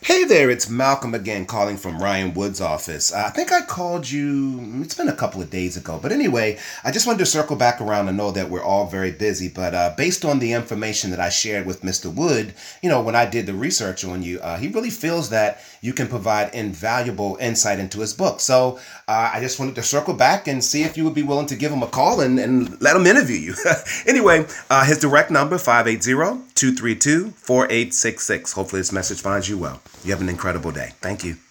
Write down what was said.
Hey there, it's Malcolm again calling from Ryan Wood's office. I think I called you, it's been a couple of days ago. But anyway, I just wanted to circle back around and know that we're all very busy. But based on the information that I shared with Mr. Wood, when I did the research on you, he really feels that you can provide invaluable insight into his book. So I just wanted to circle back and see if you would be willing to give him a call and let him interview you. Anyway, his direct number, 580-232-4866. Hopefully this message finds you well. You have an incredible day. Thank you.